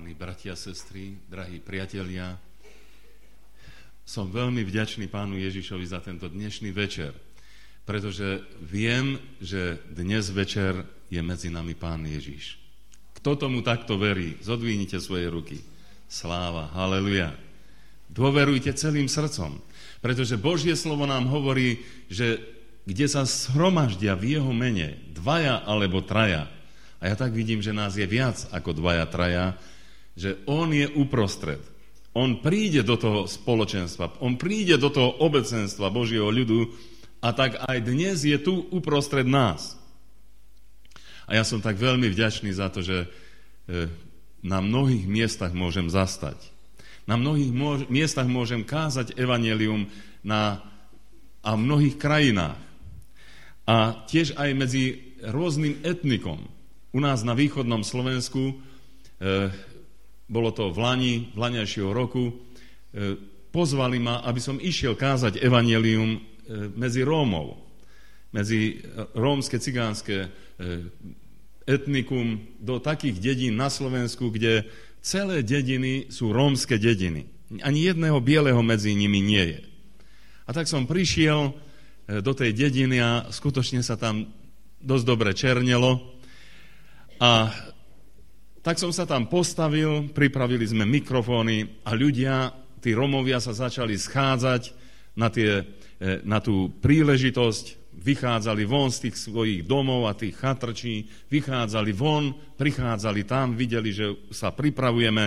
Páni, bratia, sestry, drahí priatelia, som veľmi vďačný Pánu Ježišovi za tento dnešný večer, pretože viem, že dnes večer je medzi nami Pán Ježiš. Kto tomu takto verí, zodvihnite svoje ruky. Sláva, haleluja. Dôverujte celým srdcom, pretože Božie slovo nám hovorí, že kde sa shromaždia v jeho mene dvaja alebo traja, a ja tak vidím, že nás je viac ako dvaja, traja, že on je uprostred. On príde do toho spoločenstva, on príde do toho obecenstva Božieho ľudu a tak aj dnes je tu uprostred nás. A ja som tak veľmi vďačný za to, že na mnohých miestach môžem zastať. Na mnohých miestach môžem kázať evanjelium a v mnohých krajinách. A tiež aj medzi rôznym etnikom. U nás na východnom Slovensku, bolo to v laniajšieho roku, pozvali ma, aby som išiel kázať evanjelium medzi Rómov, medzi rómske, cigánske etnikum do takých dedín na Slovensku, kde celé dediny sú rómske dediny. Ani jedného bieleho medzi nimi nie je. A tak som prišiel do tej dediny a skutočne sa tam dosť dobre černelo. A tak som sa tam postavil, pripravili sme mikrofóny a ľudia, tí Rómovia sa začali schádzať na tú príležitosť, vychádzali von z tých svojich domov a tých chatrčí, vychádzali von, prichádzali tam, videli, že sa pripravujeme.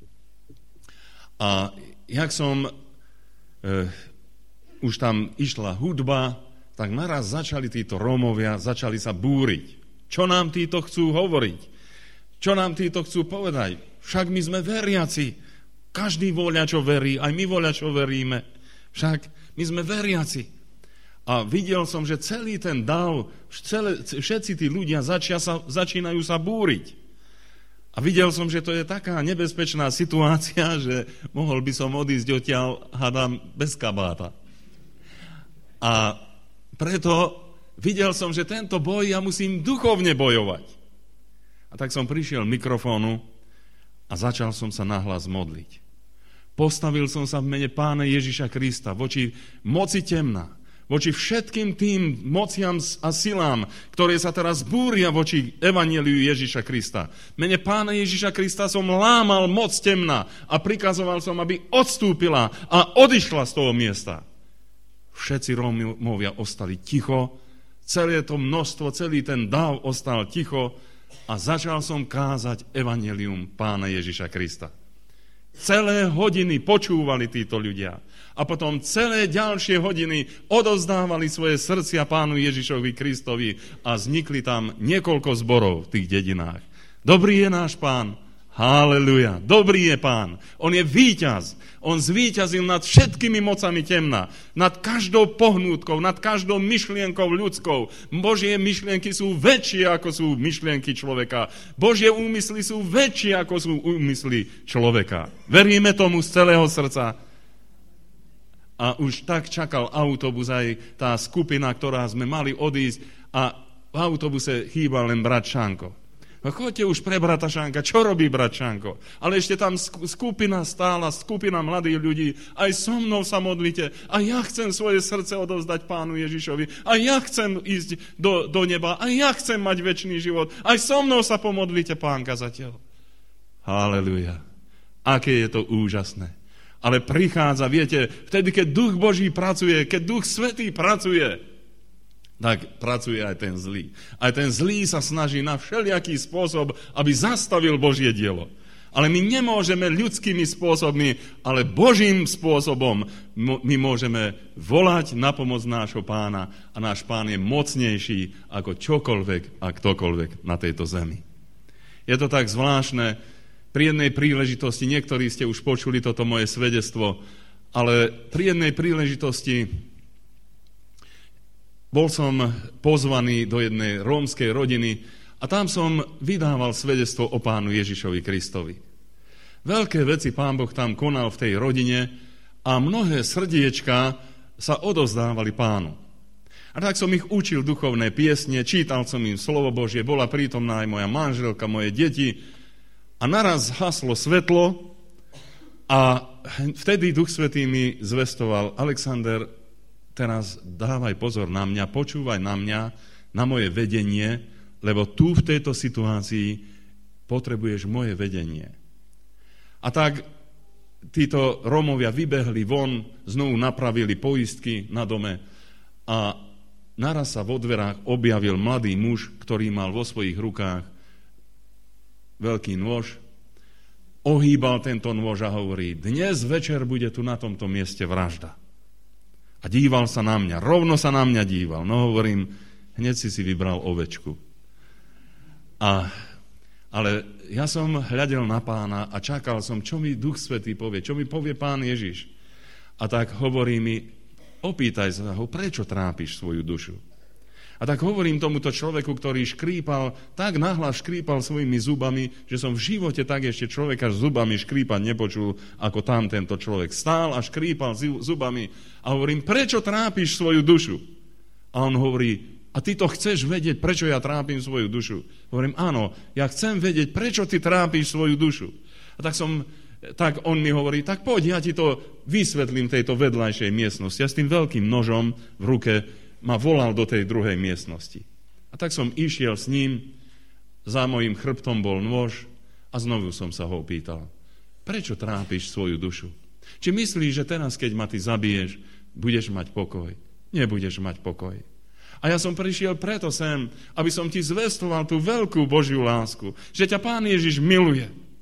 A jak som už tam išla hudba, tak naraz začali títo Rómovia, začali sa búriť. Čo nám títo chcú hovoriť? Čo nám títo chcú povedať? Však my sme veriaci. Každý voľačo verí, aj my voľačo veríme. Však my sme veriaci. A videl som, že celý ten dav, všetci tí ľudia začínajú sa búriť. A videl som, že to je taká nebezpečná situácia, že mohol by som odísť odtiaľ, hádam, bez kabáta. A preto videl som, že tento boj ja musím duchovne bojovať. A tak som prišiel k mikrofónu a začal som sa nahlas modliť. Postavil som sa v mene Pána Ježiša Krista voči moci temna, voči všetkým tým mociam a silám, ktoré sa teraz búria voči evanjeliu Ježiša Krista. V mene Pána Ježiša Krista som lámal moc temna a prikazoval som, aby odstúpila a odišla z toho miesta. Všetci Rómovia ostali ticho, celé to množstvo, celý ten dav ostal ticho a začal som kázať evanjelium Pána Ježiša Krista. Celé hodiny počúvali títo ľudia a potom celé ďalšie hodiny odovzdávali svoje srdcia Pánu Ježišovi Kristovi a vznikli tam niekoľko zborov v tých dedinách. Dobrý je náš Pán, haleluja, dobrý je Pán, on je víťaz, on zvíťazil nad všetkými mocami temna, nad každou pohnútkou, nad každou myšlienkou ľudskou. Božie myšlienky sú väčšie, ako sú myšlienky človeka. Božie úmysly sú väčšie, ako sú úmysly človeka. Veríme tomu z celého srdca. A už tak čakal autobus aj tá skupina, ktorá sme mali odísť a v autobuse chýbal len brat Šanko. Choďte už pre brata Šanka, čo robí brat Šanko? Ale ešte tam skupina stála, skupina mladých ľudí, aj so mnou sa modlite a ja chcem svoje srdce odovzdať Pánu Ježišovi a ja chcem ísť do neba a ja chcem mať večný život, aj so mnou sa pomodlite, Pán kazateľ. Haleluja. Aké je to úžasné. Ale prichádza, viete, vtedy, keď Duch Boží pracuje, keď Duch Svätý pracuje, tak pracuje aj ten zlý. Aj ten zlý sa snaží na všelijaký spôsob, aby zastavil Božie dielo. Ale my nemôžeme ľudskými spôsobmi, ale Božím spôsobom my môžeme volať na pomoc nášho Pána a náš Pán je mocnejší ako čokoľvek a ktokoľvek na tejto zemi. Je to tak zvláštne. Pri jednej príležitosti, niektorí ste už počuli toto moje svedectvo, ale pri jednej príležitosti bol som pozvaný do jednej rómskej rodiny a tam som vydával svedectvo o Pánu Ježišovi Kristovi. Veľké veci Pán Boh tam konal v tej rodine a mnohé srdiečka sa odovzdávali Pánu. A tak som ich učil duchovné piesne, čítal som im slovo Božie, bola prítomná aj moja manželka, moje deti A naraz haslo svetlo a vtedy Duch Svätý mi zvestoval: Alexander, teraz dávaj pozor na mňa, počúvaj na mňa, na moje vedenie, lebo tu v tejto situácii potrebuješ moje vedenie. A tak títo Rómovia vybehli von, znovu napravili poistky na dome a naraz sa vo dverách objavil mladý muž, ktorý mal vo svojich rukách veľký nôž. Ohýbal tento nôž a hovorí: dnes večer bude tu na tomto mieste vražda. A díval sa na mňa, rovno sa na mňa díval. No hovorím, hneď si vybral ovečku. Ale ja som hľadel na Pána a čakal som, čo mi Duch Svätý povie, čo mi povie Pán Ježiš. A tak hovorí mi: opýtaj sa ho, prečo trápiš svoju dušu. A tak hovorím tomuto človeku, ktorý škrípal, tak nahlas škrípal svojimi zubami, že som v živote tak ešte človeka s zubami škrípať nepočul, ako tam tento človek stál a škrípal zubami. A hovorím: prečo trápiš svoju dušu? A on hovorí: a ty to chceš vedieť, prečo ja trápim svoju dušu? Hovorím: áno, ja chcem vedieť, prečo ty trápiš svoju dušu. A tak on mi hovorí: tak poď, ja ti to vysvetlím tejto vedľajšej miestnosti. Ja s tým veľkým nožom v ruke ma volal do tej druhej miestnosti. A tak som išiel s ním, za mojím chrbtom bol nôž a znovu som sa ho opýtal: prečo trápiš svoju dušu? Či myslíš, že teraz, keď ma ty zabiješ, budeš mať pokoj? Nebudeš mať pokoj. A ja som prišiel preto sem, aby som ti zvestoval tú veľkú Božiu lásku, že ťa Pán Ježiš miluje.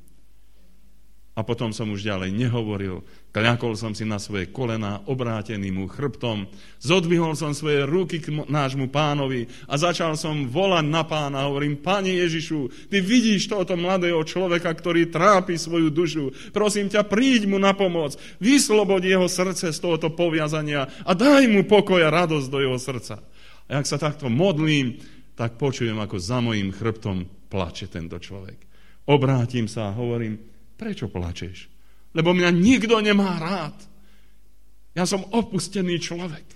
A potom som už ďalej nehovoril, kľakol som si na svoje kolená, obrátený mu chrbtom, zodvihol som svoje ruky k nášmu Pánovi a začal som volať na Pána. Hovorím: Pane Ježišu, ty vidíš tohoto mladého človeka, ktorý trápi svoju dušu. Prosím ťa, príď mu na pomoc, vysloboď jeho srdce z tohoto poviazania a daj mu pokoj a radosť do jeho srdca. A ak sa takto modlím, tak počujem, ako za mojím chrbtom plače tento človek. Obrátim sa a hovorím: prečo plačeš? Lebo mňa nikto nemá rád. Ja som opustený človek.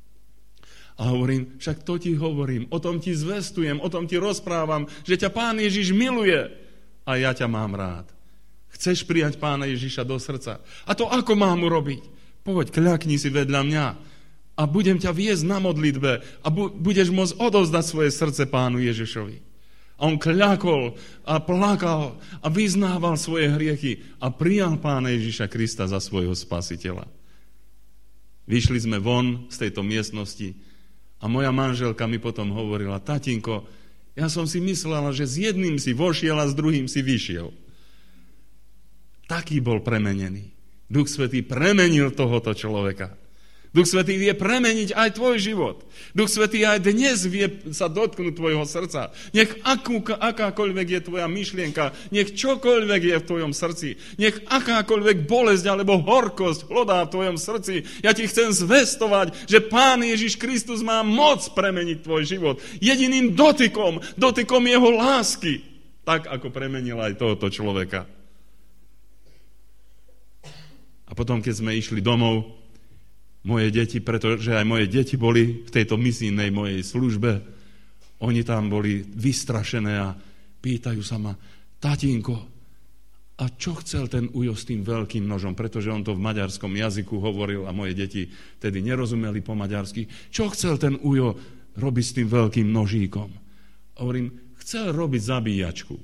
A hovorím: však to ti hovorím, o tom ti zvestujem, o tom ti rozprávam, že ťa Pán Ježiš miluje a ja ťa mám rád. Chceš prijať Pána Ježiša do srdca? A to ako mám urobiť? Poď, kľakni si vedľa mňa a budem ťa viesť na modlitbe a budeš môcť odovzdať svoje srdce Pánu Ježišovi. A on kľakol a plakal a vyznával svoje hriechy a prijal Pána Ježiša Krista za svojho spasiteľa. Vyšli sme von z tejto miestnosti a moja manželka mi potom hovorila: tatínko, ja som si myslela, že s jedným si vošiel a s druhým si vyšiel. Taký bol premenený. Duch Svätý premenil tohoto človeka. Duch Svätý vie premeniť aj tvoj život. Duch Svätý aj dnes vie sa dotknúť tvojho srdca. Nech akákoľvek je tvoja myšlienka, nech čokoľvek je v tvojom srdci, nech akákoľvek bolesť alebo horkosť hlodá v tvojom srdci, ja ti chcem zvestovať, že Pán Ježiš Kristus má moc premeniť tvoj život. Jediným dotykom jeho lásky, tak ako premenil aj tohoto človeka. A potom, keď sme išli domov, moje deti, pretože aj moje deti boli v tejto misijnej mojej službe, oni tam boli vystrašené a pýtajú sa ma: tatínko, a čo chcel ten ujo s tým veľkým nožom? Pretože on to v maďarskom jazyku hovoril a moje deti tedy nerozumeli po maďarsky. Čo chcel ten ujo robiť s tým veľkým nožíkom? Hovorím: chcel robiť zabíjačku.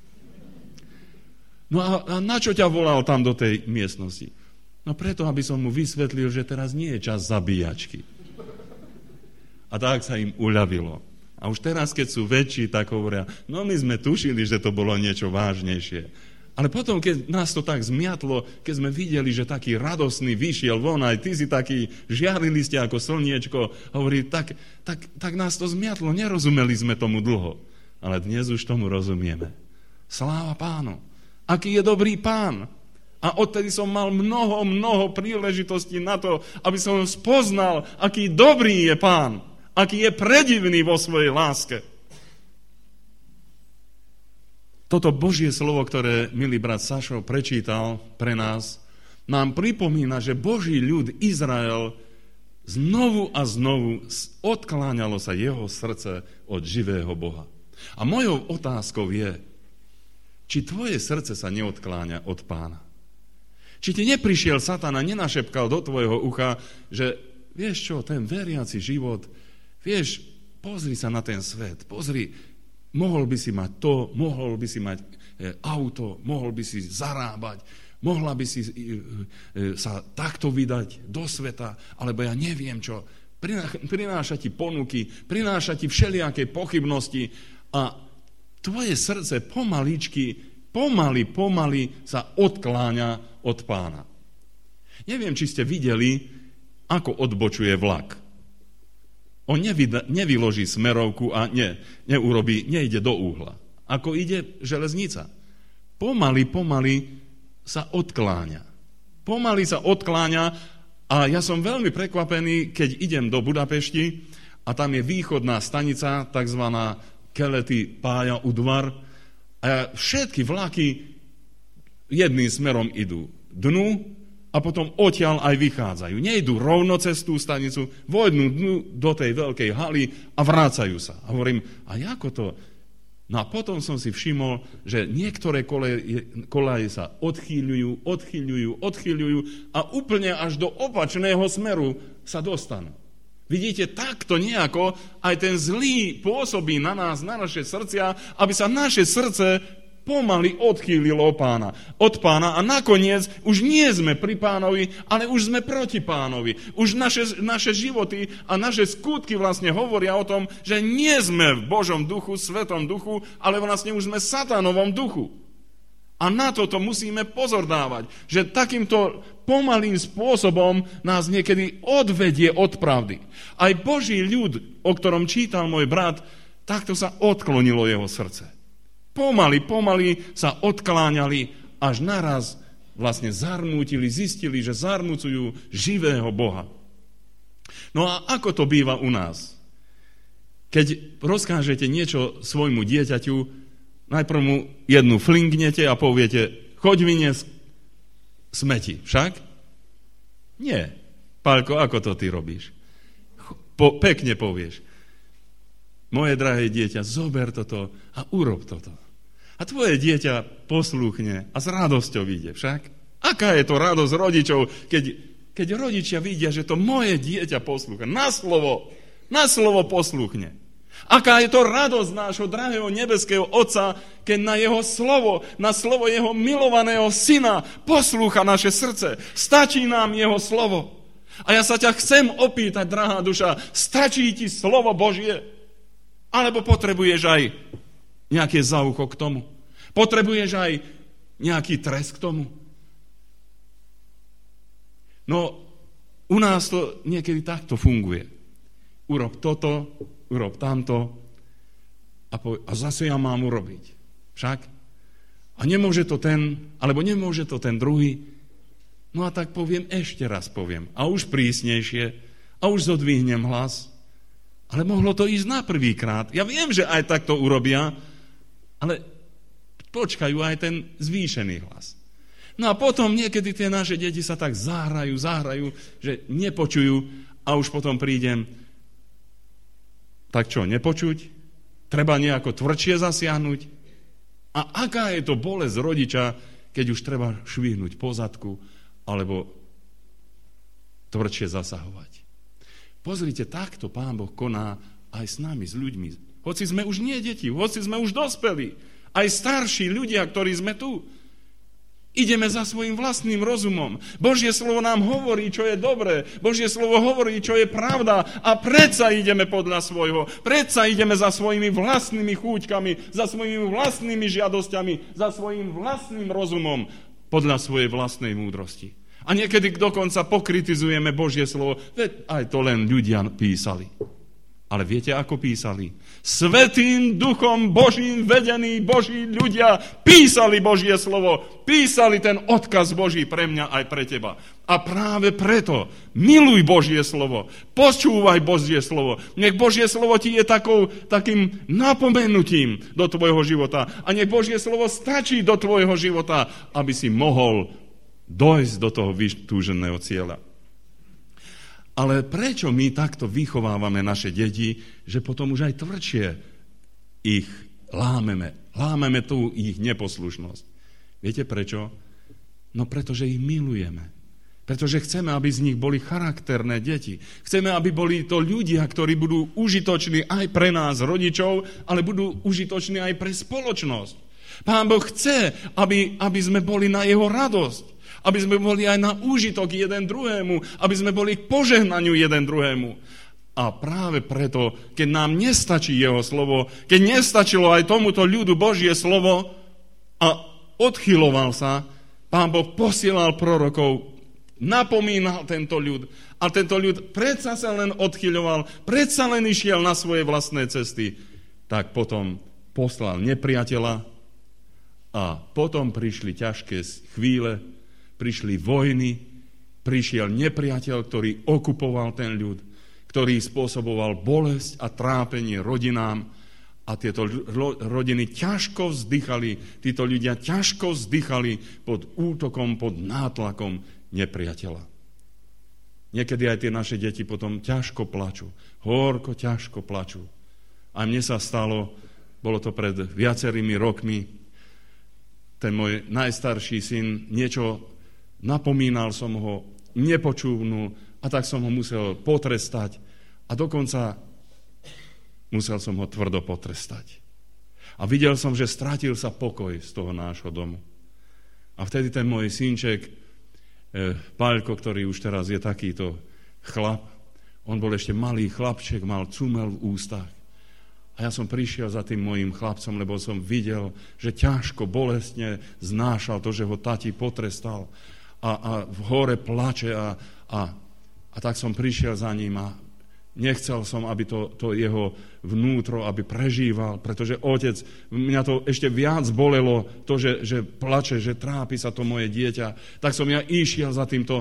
No a na čo ťa volal tam do tej miestnosti? No preto, aby som mu vysvetlil, že teraz nie je čas zabíjačky. A tak sa im uľavilo. A už teraz, keď sú väčší, tak hovoria: no my sme tušili, že to bolo niečo vážnejšie. Ale potom, keď nás to tak zmiatlo, keď sme videli, že taký radosný vyšiel von, aj ty si taký, žiarili ste ako slniečko, hovorí, tak nás to zmiatlo, nerozumeli sme tomu dlho. Ale dnes už tomu rozumieme. Sláva Pánu. Aký je dobrý Pán. A odtedy som mal mnoho príležitostí na to, aby som spoznal, aký dobrý je Pán, aký je predivný vo svojej láske. Toto Božie slovo, ktoré milý brat Sašo prečítal pre nás, nám pripomína, že Boží ľud Izrael znovu a znovu odkláňalo sa jeho srdce od živého Boha. A mojou otázkou je, či tvoje srdce sa neodkláňa od Pána. Či ti neprišiel Satan a nenašepkal do tvojho ucha, že vieš čo, ten veriaci život, vieš, pozri sa na ten svet, pozri, mohol by si mať to, mohol by si mať auto, mohol by si zarábať, mohla by si sa takto vydať do sveta, alebo ja neviem čo, prináša ti ponuky, prináša ti všelijaké pochybnosti a tvoje srdce pomaly sa odkláňa od Pána. Neviem, či ste videli, ako odbočuje vlak. On nevyloží smerovku a nejde do úhla. Ako ide železnica. Pomaly sa odkláňa. Pomaly sa odkláňa a ja som veľmi prekvapený, keď idem do Budapešti a tam je východná stanica, takzvaná Keleti Pálya Udvar a všetky vlaky jedným smerom idú dnu a potom odtiaľ aj vychádzajú. Nejdú rovno cez tú stanicu, vojdú dnu do tej veľkej haly a vrácajú sa. A hovorím, a ako to? No a potom som si všimol, že niektoré koleje sa odchýľujú a úplne až do opačného smeru sa dostanú. Vidíte, takto nejako aj ten zlý pôsobí na nás, na naše srdcia, aby sa naše srdce pomaly odchýlilo od Pána a nakoniec už nie sme pri Pánovi, ale už sme proti Pánovi. Už naše životy a naše skutky vlastne hovoria o tom, že nie sme v Božom duchu, Svetom duchu, ale vlastne už sme v Satanovom duchu. A na toto musíme pozor dávať, že takýmto pomalým spôsobom nás niekedy odvedie od pravdy. Aj Boží ľud, o ktorom čítal môj brat, takto sa odklonilo jeho srdce. Pomaly sa odkláňali, až naraz vlastne zistili, že zarmucujú živého Boha. No a ako to býva u nás? Keď rozkážete niečo svojmu dieťaťu, najprv mu jednu flingnete a poviete, choď vyniesť smeti, však? Nie. Pálko, ako to ty robíš? Pekne povieš. Moje drahé dieťa, zober toto a urob toto. A tvoje dieťa poslúchne a s radosťou ide, však? Aká je to radosť rodičov, keď rodičia vidia, že to moje dieťa poslúcha. Na slovo poslúchne. Aká je to radosť nášho drahého nebeského Otca, keď na slovo jeho milovaného syna poslúcha naše srdce. Stačí nám jeho slovo. A ja sa ťa chcem opýtať, drahá duša, stačí ti slovo Božie? Alebo potrebuješ aj nejaké za ucho k tomu? Potrebuješ aj nejaký trest k tomu? No, u nás to niekedy takto funguje. Urob toto, urob tamto a zase ja mám urobiť. Však? A nemôže to ten, alebo nemôže to ten druhý. No a tak ešte raz poviem. A už prísnejšie, a už zodvihnem hlas. Ale mohlo to ísť na prvýkrát. Ja viem, že aj takto urobia, ale počkajú aj ten zvýšený hlas. No a potom niekedy tie naše deti sa tak zahrajú, že nepočujú a už potom prídem. Tak čo, nepočuť? Treba nejako tvrdšie zasiahnuť? A aká je to bolesť rodiča, keď už treba švihnúť po zadku alebo tvrdšie zasahovať? Pozrite, takto Pán Boh koná aj s nami, s ľuďmi. Hoci sme už nie deti, hoci sme už dospelí, aj starší ľudia, ktorí sme tu. Ideme za svojím vlastným rozumom. Božie slovo nám hovorí, čo je dobré. Božie slovo hovorí, čo je pravda. A predsa ideme podľa svojho. Predsa ideme za svojimi vlastnými chúťkami, za svojimi vlastnými žiadosťami, za svojím vlastným rozumom, podľa svojej vlastnej múdrosti. A niekedy dokonca pokritizujeme Božie slovo. Veď aj to len ľudia písali. Ale viete, ako písali? Svätým duchom Božím vedení Boží ľudia písali Božie slovo. Písali ten odkaz Boží pre mňa aj pre teba. A práve preto miluj Božie slovo. Počúvaj Božie slovo. Nech Božie slovo ti je takým napomenutím do tvojho života. A nech Božie slovo stačí do tvojho života, aby si mohol dojsť do toho vytúženého cieľa. Ale prečo my takto vychovávame naše deti, že potom už aj tvrdšie ich lámeme tú ich neposlušnosť. Viete prečo? No pretože ich milujeme. Pretože chceme, aby z nich boli charakterné deti. Chceme, aby boli to ľudia, ktorí budú užitoční aj pre nás, rodičov, ale budú užitoční aj pre spoločnosť. Pán Boh chce, aby sme boli na jeho radosť. Aby sme boli aj na úžitok jeden druhému. Aby sme boli k požehnaniu jeden druhému. A práve preto, keď nám nestačí jeho slovo, keď nestačilo aj tomuto ľudu Božie slovo a odchyloval sa, Pán Boh posielal prorokov, napomínal tento ľud. A tento ľud predsa sa len odchyľoval, predsa len išiel na svoje vlastné cesty. Tak potom poslal nepriateľa a potom prišli ťažké chvíle, prišli vojny, prišiel nepriateľ, ktorý okupoval ten ľud, ktorý spôsoboval bolesť a trápenie rodinám a tieto rodiny ťažko vzdychali, títo ľudia ťažko vzdychali pod útokom, pod nátlakom nepriateľa. Niekedy aj tie naše deti potom ťažko plačú, horko ťažko plačú. A mne sa stalo, bolo to pred viacerými rokmi, ten môj najstarší syn, niečo napomínal som ho, nepočúvnul a tak som ho musel potrestať a dokonca musel som ho tvrdo potrestať. A videl som, že stratil sa pokoj z toho nášho domu. A vtedy ten môj synček, Paľko, ktorý už teraz je takýto chlap, on bol ešte malý chlapček, mal cumel v ústach. A ja som prišiel za tým mojím chlapcom, lebo som videl, že ťažko, bolestne znášal to, že ho tati potrestal a v hore plače a tak som prišiel za ním a nechcel som, aby to jeho vnútro, aby prežíval, pretože otec, mňa to ešte viac bolelo, to, že plače, že trápi sa to moje dieťa. Tak som ja išiel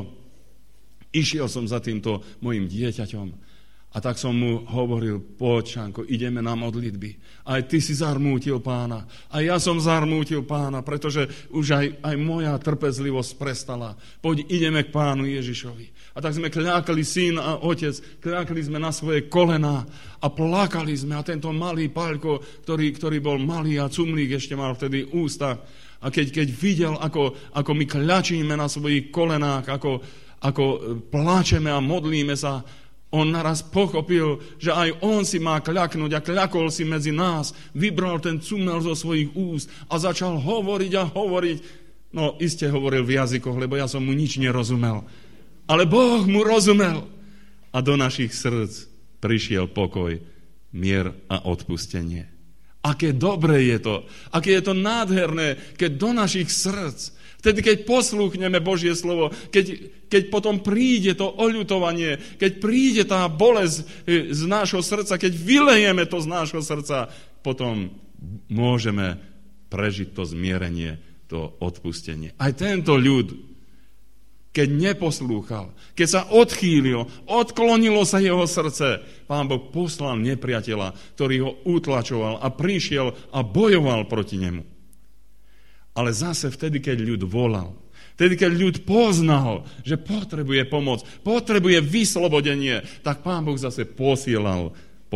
som za týmto mojim dieťaťom. A tak som mu hovoril, poď, Čanko, ideme na modlitby. Aj ty si zarmútil Pána. A ja som zarmútil Pána, pretože už aj moja trpezlivosť prestala. Poď, ideme k Pánu Ježišovi. A tak sme kľakali, syn a otec, kľakali sme na svoje kolená a plakali sme. A tento malý Paľko, ktorý bol malý a cumlík ešte mal vtedy ústa. A keď videl, ako my kľačíme na svojich kolenách, ako pláčeme a modlíme sa, on naraz pochopil, že aj on si má kľaknúť a kľakol si medzi nás, vybral ten cumel zo svojich úst a začal hovoriť a hovoriť. No, iste hovoril v jazykoch, lebo ja som mu nič nerozumel. Ale Boh mu rozumel. A do našich srdc prišiel pokoj, mier a odpustenie. Aké dobré je to, aké je to nádherné, keď do našich srdc, vtedy, keď poslúchneme Božie slovo, keď potom príde to oľutovanie, keď príde tá bolesť z nášho srdca, keď vylejeme to z nášho srdca, potom môžeme prežiť to zmierenie, to odpustenie. Aj tento ľud, keď neposlúchal, keď sa odchýlil, odklonilo sa jeho srdce, Pán Boh poslal nepriateľa, ktorý ho utlačoval a prišiel a bojoval proti nemu. Ale zase vtedy, keď ľud volal, vtedy, keď ľud poznal, že potrebuje pomoc, potrebuje vyslobodenie, tak Pán Boh zase posielal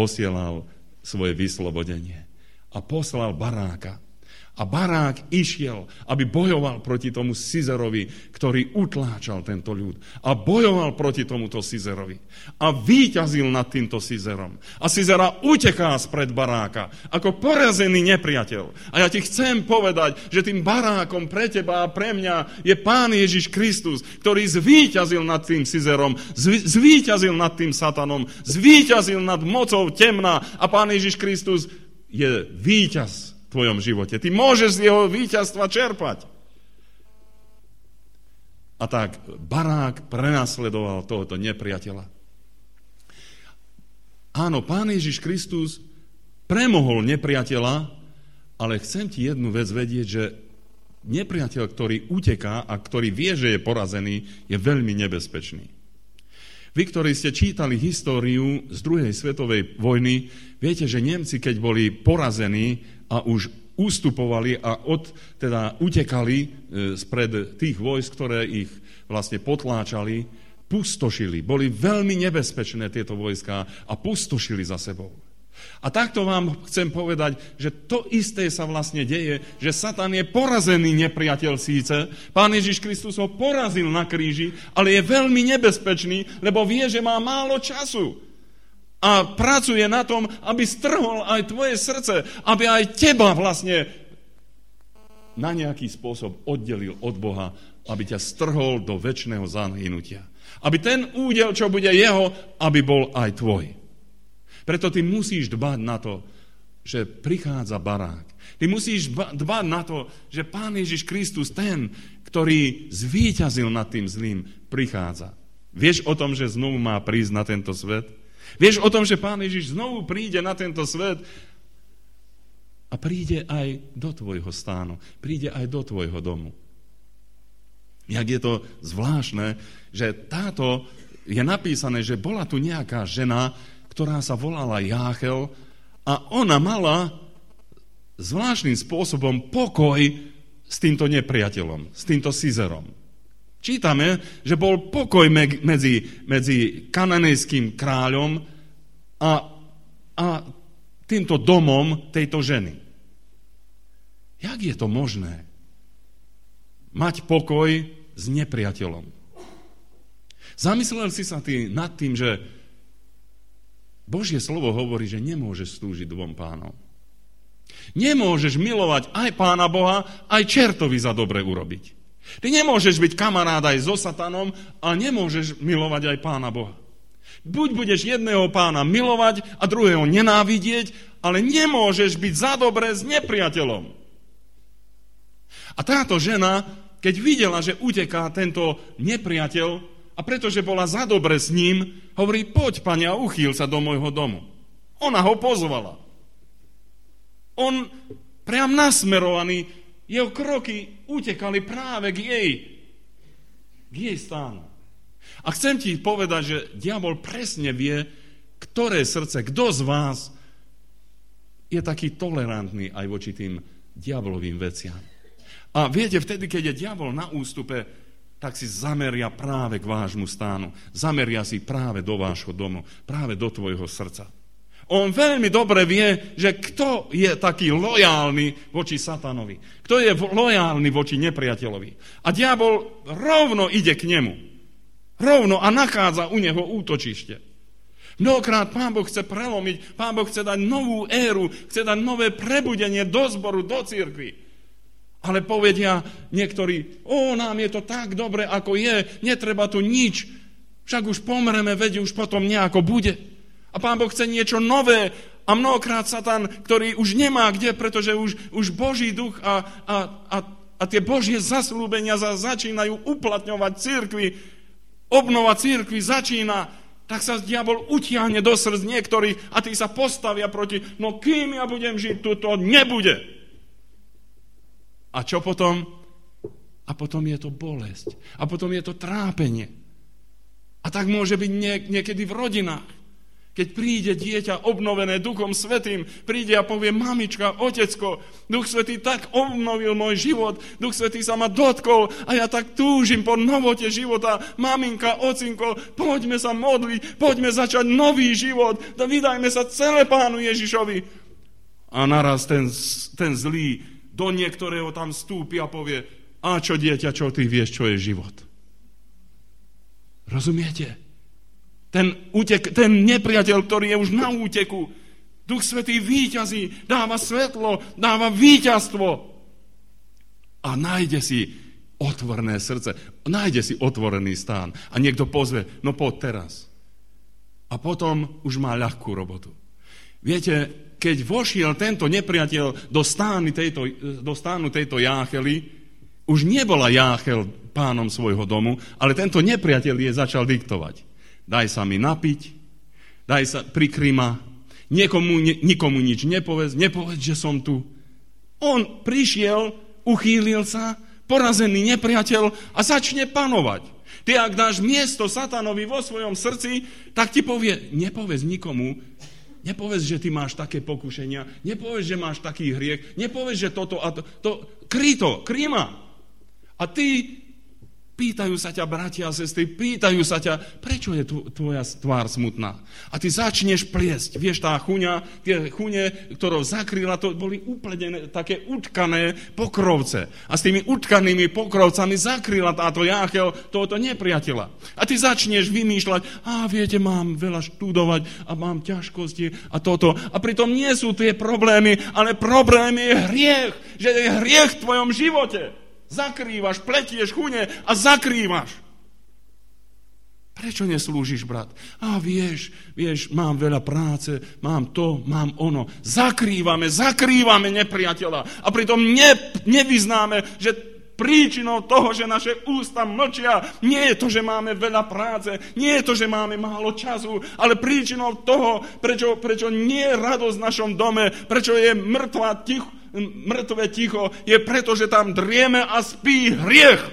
svoje vyslobodenie. A poslal baráka. A barák išiel, aby bojoval proti tomu Sizerovi, ktorý utláčal tento ľud. A bojoval proti tomuto Sizerovi. A víťazil nad týmto Sizerom. A Sizera uteká spred baráka, ako porazený nepriateľ. A ja ti chcem povedať, že tým barákom pre teba a pre mňa je Pán Ježiš Kristus, ktorý zvíťazil nad tým Sizerom, zvíťazil nad tým Satanom, zvíťazil nad mocou temna a Pán Ježiš Kristus je víťaz v tvojom živote. Ty môžeš z jeho víťazstva čerpať. A tak barák prenasledoval tohoto nepriateľa. Áno, Pán Ježiš Kristus premohol nepriateľa, ale chcem ti jednu vec vedieť, že nepriateľ, ktorý uteká a ktorý vie, že je porazený, je veľmi nebezpečný. Vy, ktorí ste čítali históriu z druhej svetovej vojny, viete, že Nemci, keď boli porazení a už ústupovali a utekali spred tých vojsk, ktoré ich vlastne potláčali, pustošili. Boli veľmi nebezpečné tieto vojská a pustošili za sebou. A takto vám chcem povedať, že to isté sa vlastne deje, že Satan je porazený nepriateľ síce, Pán Ježiš Kristus ho porazil na kríži, ale je veľmi nebezpečný, lebo vie, že má málo času. A pracuje na tom, aby strhol aj tvoje srdce, aby aj teba vlastne na nejaký spôsob oddelil od Boha, aby ťa strhol do večného zahynutia. Aby ten údel, čo bude jeho, aby bol aj tvoj. Preto ty musíš dbať na to, že prichádza barák. Ty musíš dbať na to, že Pán Ježiš Kristus, ten, ktorý zvíťazil nad tým zlým, prichádza. Vieš o tom, že znovu má prísť na tento svet? Vieš o tom, že Pán Ježiš znovu príde na tento svet a príde aj do tvojho stánu, príde aj do tvojho domu. Jak je to zvláštne, že táto je napísané, že bola tu nejaká žena, ktorá sa volala Jáchel a ona mala zvláštnym spôsobom pokoj s týmto nepriateľom, s týmto Sizerom. Čítame, že bol pokoj medzi kananejským kráľom a týmto domom tejto ženy. Jak je to možné? Mať pokoj s nepriateľom. Zamyslel si sa ty nad tým, že Božie slovo hovorí, že nemôžeš slúžiť dvom pánom. Nemôžeš milovať aj Pána Boha, aj čertovi za dobre urobiť. Ty nemôžeš byť kamarát aj so Satanom a nemôžeš milovať aj Pána Boha. Buď budeš jedného pána milovať a druhého nenávidieť, ale nemôžeš byť za dobre s nepriateľom. A táto žena, keď videla, že uteká tento nepriateľ, a pretože bola za dobre s ním, hovorí, poď, pane, a uchýl sa do môjho domu. Ona ho pozvala. On priam nasmerovaný, jeho kroky utekali práve k jej stánu. A chcem ti povedať, že diabol presne vie, ktoré srdce, kto z vás je taký tolerantný aj voči tým diablovým veciam. A viete, vtedy, keď je diabol na ústupe, tak si zameria práve k vášmu stánu. Zameria si práve do vášho domu, práve do tvojho srdca. On veľmi dobre vie, že kto je taký lojálny voči Satanovi. Kto je lojálny voči nepriateľovi. A diabol rovno ide k nemu. Rovno a nachádza u neho útočište. Mnohokrát Pán Boh chce prelomiť, Pán Boh chce dať novú éru, chce dať nové prebudenie do zboru, do cirkvi. Ale povedia niektorí, nám je to tak dobre, ako je, netreba tu nič, však už pomreme, veď už potom nejako bude. A Pán Boh chce niečo nové a mnohokrát Satan, ktorý už nemá kde, pretože už Boží duch a tie Božie zasľúbenia začínajú uplatňovať cirkvi, obnova cirkvi začína, tak sa diabol utiahne do srdc niektorých a tí sa postavia proti, no kým ja budem žiť, tu to nebude. A čo potom? A potom je to bolesť. A potom je to trápenie. A tak môže byť niekedy v rodinách. Keď príde dieťa obnovené Duchom Svätým, príde a povie, mamička, otecko, Duch Svätý tak obnovil môj život, Duch Svätý sa ma dotkol a ja tak túžim po novote života. Maminka, ocinko, poďme sa modliť, poďme začať nový život, vydajme sa celé Pánu Ježišovi. A naraz ten zlý do niektorého tam vstúpi a povie, a čo dieťa, čo ty vieš, čo je život? Rozumiete? Ten nepriateľ, ktorý je už na úteku, Duch Svätý víťazí, dáva svetlo, dáva víťazstvo a nájde si otvorené srdce, nájde si otvorený stán a niekto pozve, no poď teraz. A potom už má ľahkú robotu. Viete, keď vošiel tento nepriateľ do stánu tejto Jáchely, už nebola Jáchel pánom svojho domu, ale tento nepriateľ je začal diktovať. Daj sa mi napiť, prikry ma, nikomu nič nepovedz, že som tu. On prišiel, uchýlil sa, porazený nepriateľ a začne panovať. Ty, ak dáš miesto Satanovi vo svojom srdci, tak ti povie, nepovedz nikomu, nepovedz, že ty máš také pokušenia, nepovedz, že máš taký hriech, nepovedz, že toto a to, kryj ma. A ty Pýtajú sa ťa bratia a sestry, pýtajú sa ťa, prečo je tvoja tvár smutná? A ty začneš pliesť. Vieš, tá chuňa, tie chune, ktorou zakryla, to boli úplne také utkané pokrovce. A s tými utkanými pokrovcami zakryla táto Jáchel tohoto nepriateľa. A ty začneš vymýšľať, viete, mám veľa študovať a mám ťažkosti a toto. A pritom nie sú tie problémy, ale problém je hriech. Že je hriech v tvojom živote. Zakrývaš, pletieš chune a zakrývaš. Prečo neslúžiš, brat? Vieš, mám veľa práce, mám to, mám ono. Zakrývame nepriateľa. A pritom nevyznáme, že príčinou toho, že naše ústa mlčia, nie je to, že máme veľa práce, nie je to, že máme málo času, ale príčinou toho, prečo nie je radosť v našom dome, prečo je mŕtve ticho, je preto, že tam drieme a spí hriech.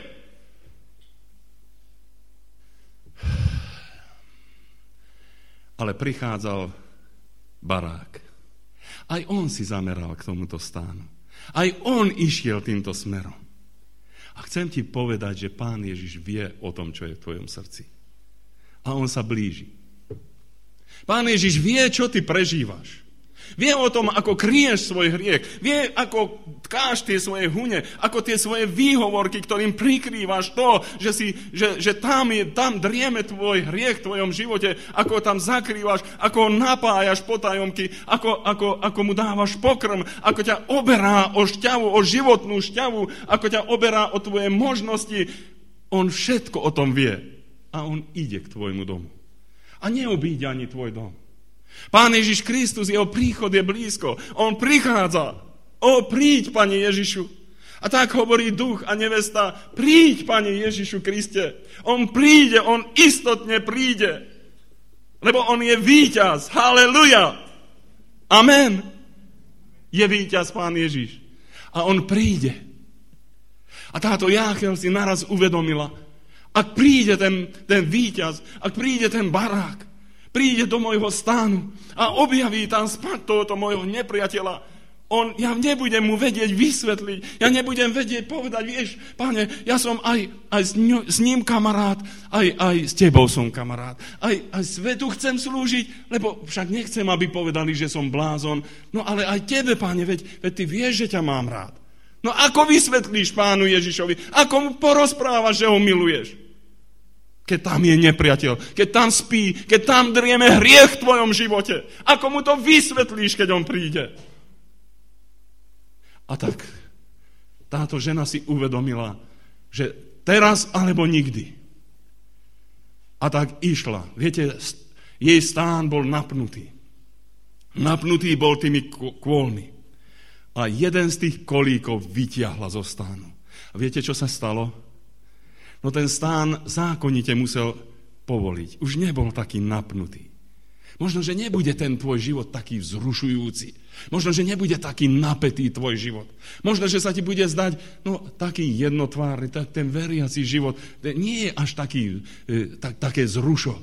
Ale prichádzal barák. Aj on si zameral k tomuto stánu. Aj on išiel týmto smerom. A chcem ti povedať, že Pán Ježiš vie o tom, čo je v tvojom srdci. A on sa blíži. Pán Ježiš vie, čo ty prežívaš. Vie o tom, ako kryješ svoj hriech. Vie, ako tkáš tie svoje hune, ako tie svoje výhovorky, ktorým prikrývaš to, že tam drieme tvoj hriech v tvojom živote, ako tam zakrývaš, ako ho napájaš potajomky, ako mu dávaš pokrm, ako ťa oberá o šťavu, o životnú šťavu, ako ťa oberá o tvoje možnosti. On všetko o tom vie. A on ide k tvojmu domu. A neobíde ani tvoj dom. Pán Ježiš Kristus, jeho príchod je blízko. On prichádza. Príď, Pane Ježišu. A tak hovorí duch a nevesta, príď, Pane Ježišu Kriste. On príde, on istotne príde. Lebo on je víťaz. Haleluja. Amen. Je víťaz Pán Ježiš. A on príde. A táto Jáchel si naraz uvedomila, ak príde ten víťaz, ak príde ten barák, príde do môjho stánu a objaví tam spad tohoto môjho nepriateľa. Ja nebudem mu vedieť vysvetliť, ja nebudem vedieť povedať, vieš, Pane, ja som aj s ním kamarát, aj s tebou som kamarát, aj svetu chcem slúžiť, lebo však nechcem, aby povedali, že som blázon, no ale aj tebe, Pane, veď ty vieš, že ťa mám rád. No ako vysvetlíš Pánu Ježišovi, ako mu porozprávaš, že ho miluješ? Keď tam je nepriateľ, keď tam spí, keď tam drieme hriech v tvojom živote. Ako mu to vysvetlíš, keď on príde? A tak táto žena si uvedomila, že teraz alebo nikdy. A tak išla. Viete, jej stán bol napnutý. Napnutý bol tými kôlmi. A jeden z tých kolíkov vytiahla zo stánu. A viete, čo sa stalo? No ten stán zákonite musel povoliť. Už nebol taký napnutý. Možno, že nebude ten tvoj život taký vzrušujúci. Možno, že nebude taký napätý tvoj život. Možno, že sa ti bude zdať, taký jednotvárny, ten veriaci život nie je až také zrušo.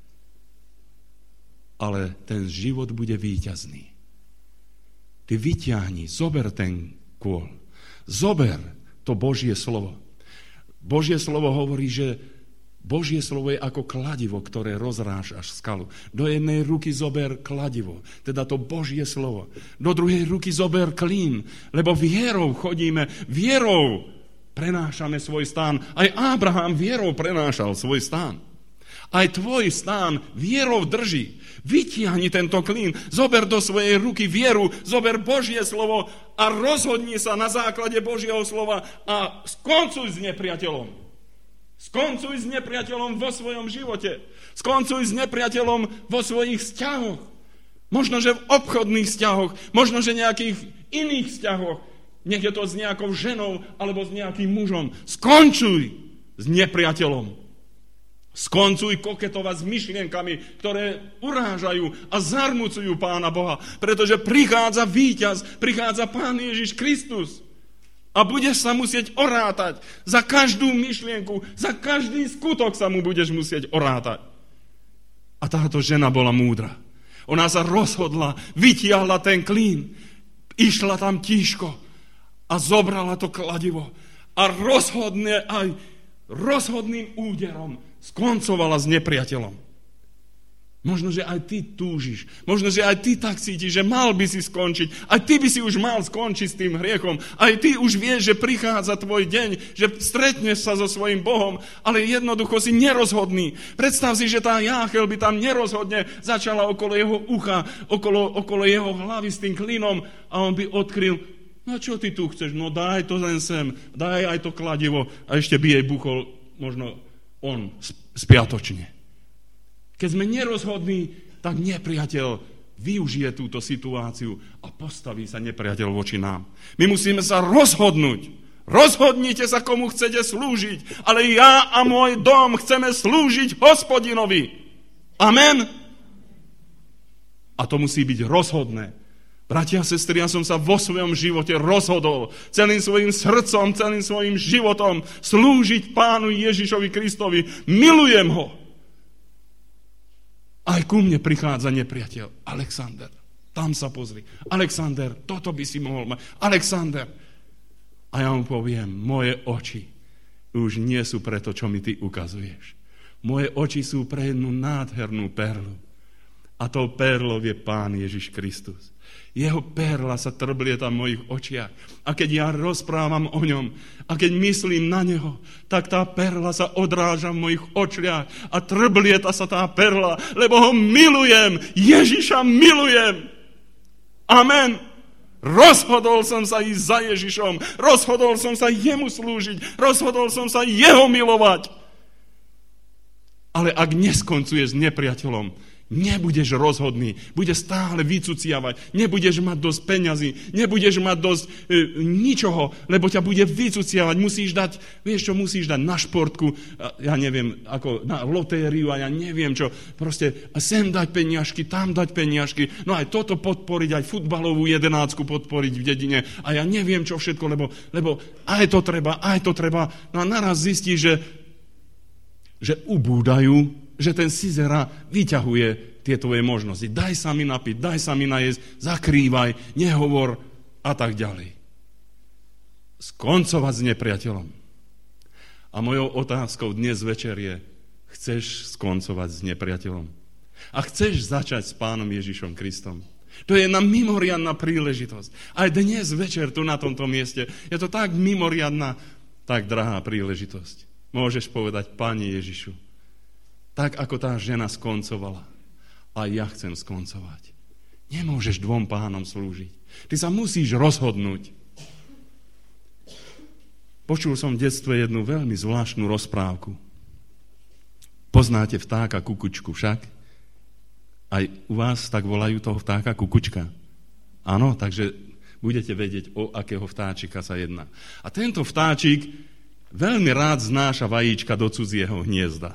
Ale ten život bude víťazný. Ty vyťahni, zober ten kôl. Zober to Božie slovo. Božie slovo hovorí, že Božie slovo je ako kladivo, ktoré rozrážaš skalu. Do jednej ruky zober kladivo, teda to Božie slovo. Do druhej ruky zober klín, lebo vierou chodíme, vierou prenášame svoj stán. Aj Abraham vierou prenášal svoj stán. Aj tvoj stán vierou drží. Vytiahni tento klín, zober do svojej ruky vieru, zober Božie slovo a rozhodni sa na základe Božieho slova a skoncuj s nepriateľom. Skoncuj s nepriateľom vo svojom živote. Skoncuj s nepriateľom vo svojich vzťahoch. Možno, že v obchodných vzťahoch, možno, že nejakých iných vzťahoch. Nech je to s nejakou ženou alebo s nejakým mužom. Skončuj s nepriateľom. Skoncuj koketovať s myšlienkami, ktoré urážajú a zarmucujú Pána Boha, pretože prichádza víťaz, prichádza Pán Ježiš Kristus a budeš sa musieť orátať za každú myšlienku, za každý skutok sa mu budeš musieť orátať. A táto žena bola múdra. Ona sa rozhodla, vytiahla ten klín, išla tam tížko a zobrala to kladivo a rozhodne aj rozhodným úderom skoncovala s nepriateľom. Možno, že aj ty túžiš. Možno, že aj ty tak cítiš, že mal by si skončiť. Aj ty by si už mal skončiť s tým hriechom. Aj ty už vieš, že prichádza tvoj deň, že stretneš sa so svojím Bohom, ale jednoducho si nerozhodný. Predstav si, že tá Jáchel by tam nerozhodne začala okolo jeho ucha, okolo jeho hlavy s tým klinom a on by odkryl: no čo ty tu chceš? No daj to len sem, daj aj to kladivo. A ešte by jej buchol možno on spiatočne. Keď sme nerozhodní, tak nepriateľ využije túto situáciu a postaví sa nepriateľ voči nám. My musíme sa rozhodnúť. Rozhodnite sa, komu chcete slúžiť, ale ja a môj dom chceme slúžiť Hospodinovi. Amen? A to musí byť rozhodné. Bratia a sestry, ja som sa vo svojom živote rozhodol celým svojim srdcom, celým svojim životom slúžiť Pánu Ježišovi Kristovi. Milujem ho. Aj ku mne prichádza nepriateľ. Alexander, tam sa pozri. Alexander, toto by si mohol mať. Alexander. A ja mu poviem: moje oči už nie sú pre to, čo mi ty ukazuješ. Moje oči sú pre jednu nádhernú perlu. A tou perlou je Pán Ježiš Kristus. Jeho perla sa trblieta v mojich očiach. A keď ja rozprávam o ňom, a keď myslím na neho, tak tá perla sa odráža v mojich očiach a trblieta sa tá perla, lebo ho milujem. Ježiša milujem. Amen. Rozhodol som sa ísť za Ježišom. Rozhodol som sa jemu slúžiť. Rozhodol som sa jeho milovať. Ale ak neskoncuješ s nepriateľom, nebudeš rozhodný, budeš stále vycuciavať, nebudeš mať dosť peňazí, nebudeš mať dosť ničoho, lebo ťa bude vycuciavať, musíš dať na športku, ja neviem, ako na lotériu a ja neviem čo, proste sem dať peniažky, tam dať peniažky, no aj toto podporiť, aj futbalovú 11 podporiť v dedine a ja neviem čo všetko, lebo aj to treba, no a naraz zistíš, že ubúdajú, že ten Sizera vyťahuje tie tvoje možnosti. Daj sa mi napiť, daj sa mi najesť, zakrývaj, nehovor a tak ďalej. Skoncovať s nepriateľom. A mojou otázkou dnes večer je: chceš skoncovať s nepriateľom? A chceš začať s Pánom Ježišom Kristom? To je jedna mimoriadna príležitosť. Aj dnes večer tu na tomto mieste je to tak mimoriadna, tak drahá príležitosť. Môžeš povedať: Pane Ježišu, tak ako tá žena skoncovala, a ja chcem skoncovať. Nemôžeš dvom pánom slúžiť. Ty sa musíš rozhodnúť. Počul som v detstve jednu veľmi zvláštnu rozprávku. Poznáte vtáka kukučku však? Aj u vás tak volajú toho vtáka kukučka. Áno, takže budete vedieť, o akého vtáčika sa jedná. A tento vtáčik veľmi rád znáša vajíčka do cudzieho hniezda.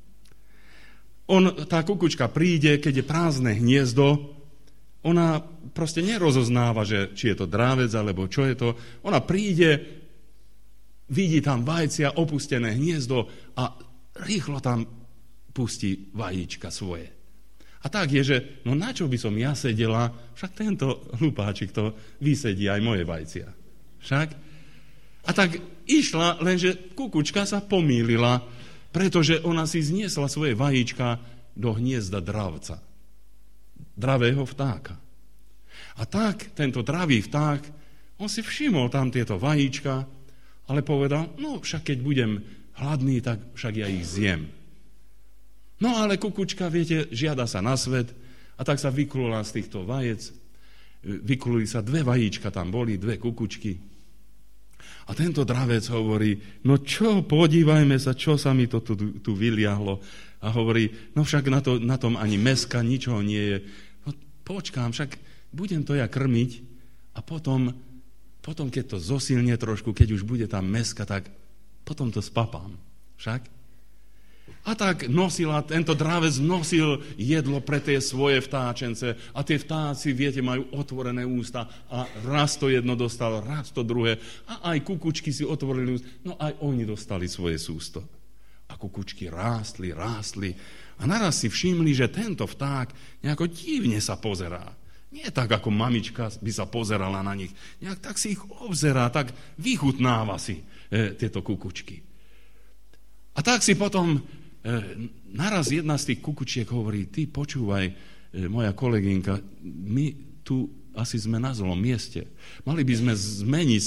Tá kukučka príde, keď je prázdne hniezdo, ona proste nerozoznáva, že či je to drávec, alebo čo je to. Ona príde, vidí tam vajcia, opustené hniezdo a rýchlo tam pustí vajíčka svoje. A tak je, že no na čo by som ja sedela, však tento hlupáčik to vysedí aj moje vajcia. Však? A tak išla, lenže kukučka sa pomýlila, pretože ona si zniesla svoje vajíčka do hniezda dravca. Dravého vtáka. A tak tento dravý vták, on si všimol tam tieto vajíčka, ale povedal: no však keď budem hladný, tak však ja ich zjem. No ale kukučka, viete, žiada sa na svet a tak sa vyklula z týchto vajec. Vykluli sa 2 vajíčka, tam boli 2 kukučky. A tento dravec hovorí: no čo, podívajme sa, čo sa mi to tu vyliahlo. A hovorí: no však na tom ani mäska, ničoho nie je. No počkám, však budem to ja krmiť a potom, keď to zosilnie trošku, keď už bude tam mäska, tak potom to spapám. Však? A tak tento dravec nosil jedlo pre tie svoje vtáčence a tie vtáci, viete, majú otvorené ústa a raz to jedno dostalo, raz to druhé a aj kukučky si otvorili ústa, no aj oni dostali svoje sústo. A kukučky rástli a naraz si všimli, že tento vták nejako divne sa pozerá. Nie tak, ako mamička by sa pozerala na nich, nejak tak si ich obzerá, tak vychutnáva si tieto kukučky. A tak si potom naraz jedna z tých kukučiek hovorí, ty počúvaj, moja kolegynka, my tu asi sme na zlom mieste. Mali by sme zmeniť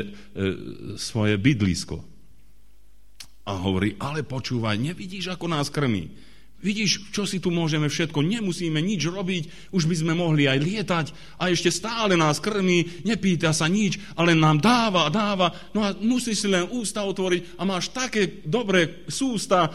svoje bydlisko. A hovorí, ale počúvaj, nevidíš, ako nás krmí? Vidíš, čo si tu môžeme všetko, nemusíme nič robiť, už by sme mohli aj lietať a ešte stále nás krmí, nepýta sa nič, ale nám dáva, no a musíš si len ústa otvoriť a máš také dobré sústa.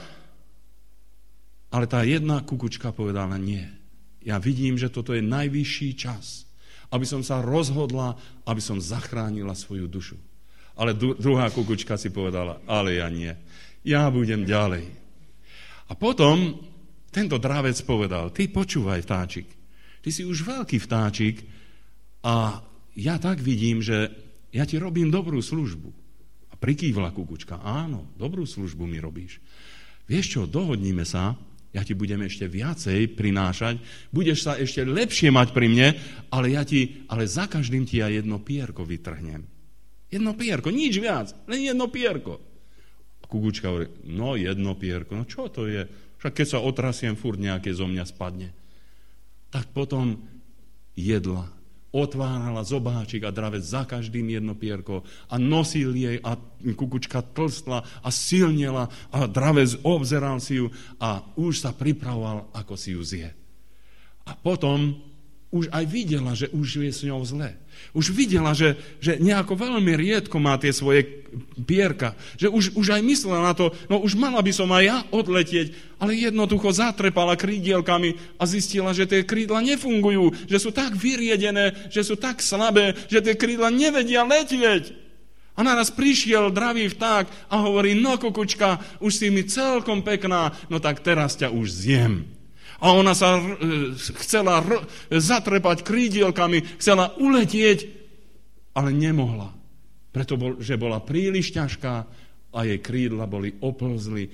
Ale tá jedna kukučka povedala, nie, ja vidím, že toto je najvyšší čas, aby som sa rozhodla, aby som zachránila svoju dušu. Ale druhá kukučka si povedala, ale ja nie, ja budem ďalej. A potom tento dravec povedal, ty počúvaj, vtáčik, ty si už veľký vtáčik a ja tak vidím, že ja ti robím dobrú službu. A prikývla kukučka, áno, dobrú službu mi robíš. Vieš čo, dohodníme sa, ja ti budem ešte viacej prinášať, budeš sa ešte lepšie mať pri mne, ale za každým ti ja jedno pierko vytrhnem. Jedno pierko, nič viac, len jedno pierko. Kukučka hovorí, no jedno pierko, no čo to je? Však keď sa otrasiem, furt nejaké zo mňa spadne. Tak potom jedla, otvárala zobáčik a dravec za každým jedno pierko a nosil jej a kukučka tlstla a silnela a dravec obzeral si ju a už sa pripravoval, ako si ju zje. A potom už aj videla, že už je s ňou zle. Už videla, že nejako veľmi riedko má tie svoje pierka. Že už aj myslela na to, no už mala by som aj ja odletieť, ale jednoducho zatrepala krídielkami a zistila, že tie krídla nefungujú, že sú tak vyriedené, že sú tak slabé, že tie krídla nevedia letieť. A naraz prišiel dravý vták a hovorí, no kukučka, už si mi celkom pekná, no tak teraz ťa už zjem. A ona sa chcela zatrepať krídielkami, chcela uletieť, ale nemohla. Pretože bola príliš ťažká a jej krídla boli oplzli,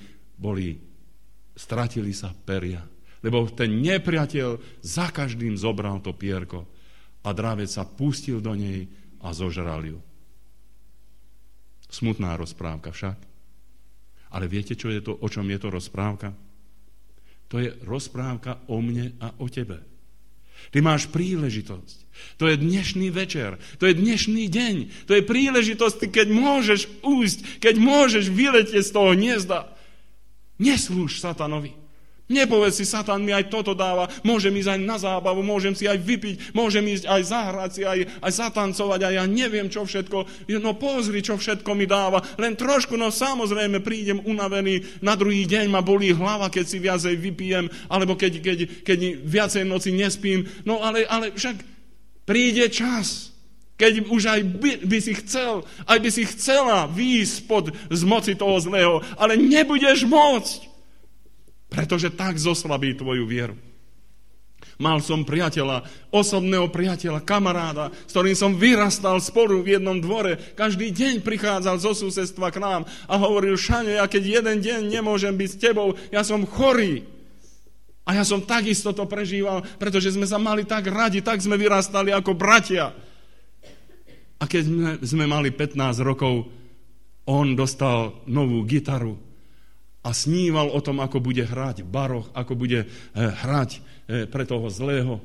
stratili sa peria. Lebo ten nepriateľ za každým zobral to pierko a dravec sa pustil do nej a zožral ju. Smutná rozprávka však. Ale viete, o čom je to rozprávka? To je rozprávka o mne a o tebe. Ty máš príležitosť. To je dnešný večer. To je dnešný deň. To je príležitosť, keď môžeš újsť, keď môžeš vyletieť z toho hniezda. Neslúž satanovi. Nepovedz si, Satan mi aj toto dáva, môžem ísť aj na zábavu, môžem si aj vypiť, môžem ísť aj zahrať si, aj zatancovať, a ja neviem čo všetko. No pozri, čo všetko mi dáva. Len trošku, no samozrejme, prídem unavený, na druhý deň ma bolí hlava, keď si viacej vypijem, alebo keď viacej noci nespím. No ale však príde čas, keď už aj by si chcel, aj by si chcela výjsť z moci toho zlého, ale nebudeš môcť. Pretože tak zoslabí tvoju vieru. Mal som priateľa, osobného priateľa, kamaráda, s ktorým som vyrastal spolu v jednom dvore. Každý deň prichádzal zo susedstva k nám a hovoril, Šaňo, ja keď jeden deň nemôžem byť s tebou, ja som chorý. A ja som takisto to prežíval, pretože sme sa mali tak radi, tak sme vyrastali ako bratia. A keď sme mali 15 rokov, on dostal novú gitaru a sníval o tom, ako bude hrať v baroch, ako bude hrať pre toho zlého.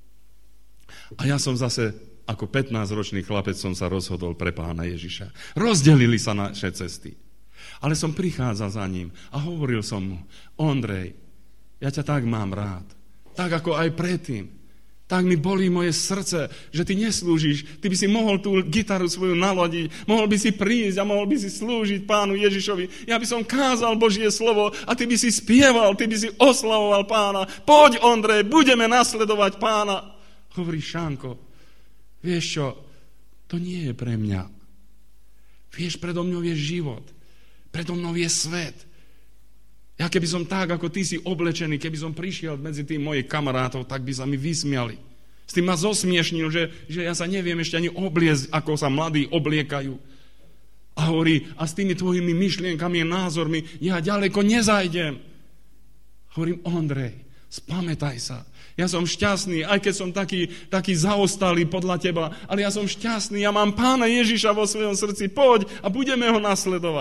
A ja som zase, ako 15-ročný chlapec, som sa rozhodol pre Pána Ježiša. Rozdelili sa naše cesty. Ale som prichádzal za ním a hovoril som mu, Ondrej, ja ťa tak mám rád. Tak ako aj predtým. Tak mi bolí moje srdce, že ty neslúžiš. Ty by si mohol tú gitaru svoju naladiť, mohol by si prísť a mohol by si slúžiť Pánu Ježišovi. Ja by som kázal Božie slovo a ty by si spieval, ty by si oslavoval Pána. Poď, Ondrej, budeme nasledovať Pána. Hovorí Šánko, vieš čo, to nie je pre mňa. Vieš, predo mňou je život, predo mňou je svet. Ja keby som tak, ako ty si oblečený, keby som prišiel medzi tým mojich kamarátov, tak by sa mi vysmiali. S tým ma zosmiešnil, že ja sa neviem ešte ani obliecť, ako sa mladí obliekajú. A hovorí, a s tými tvojimi myšlienkami a názormi ja ďaleko nezajdem. Hovorím, Ondrej, spamätaj sa. Ja som šťastný, aj keď som taký zaostalý podľa teba, ale ja som šťastný, ja mám Pána Ježiša vo svojom srdci, poď a budeme ho nasledovať.